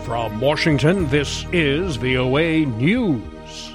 From Washington, this is VOA News.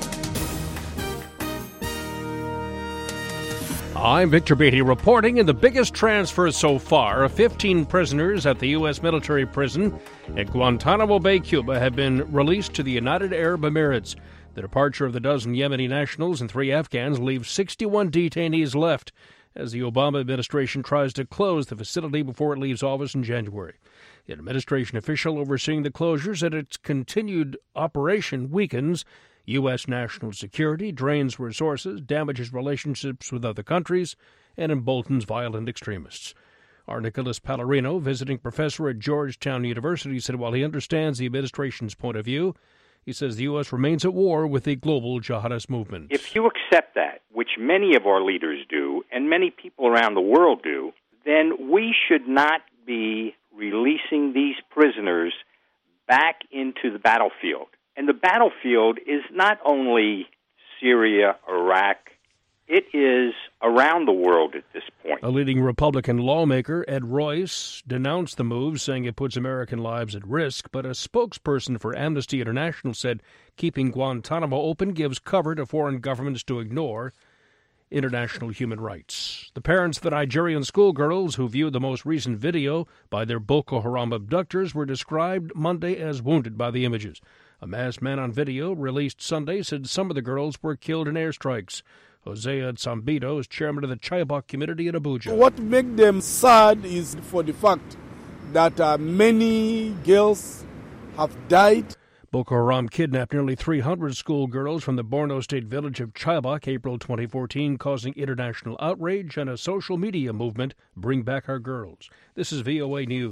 I'm Victor Beatty reporting. In the biggest transfer so far, 15 prisoners at the U.S. military prison at Guantanamo Bay, Cuba, have been released to the United Arab Emirates. The departure of the dozen Yemeni nationals and 3 Afghans leaves 61 detainees left as the Obama administration tries to close the facility before it leaves office in January. An administration official overseeing the closure said its continued operation weakens U.S. national security, drains resources, damages relationships with other countries, and emboldens violent extremists. Our Nicholas Pallarino, visiting professor at Georgetown University, said while he understands the administration's point of view, he says the U.S. remains at war with the global jihadist movement. If you accept that, which many of our leaders do, and many people around the world do, then we should not be releasing these prisoners back into the battlefield. And the battlefield is not only Syria, Iraq, it is around the world at this point. A leading Republican lawmaker, Ed Royce, denounced the move, saying it puts American lives at risk, but a spokesperson for Amnesty International said keeping Guantanamo open gives cover to foreign governments to ignore international human rights. The parents of the Nigerian schoolgirls who viewed the most recent video by their Boko Haram abductors were described Monday as wounded by the images. A masked man on video released Sunday said some of the girls were killed in airstrikes. Hosea Tsambito is chairman of the Chibok community in Abuja. What makes them sad is for the fact that many girls have died. Boko Haram kidnapped nearly 300 schoolgirls from the Borno State village of Chibok, April 2014, causing international outrage and a social media movement, Bring Back Our Girls. This is VOA News.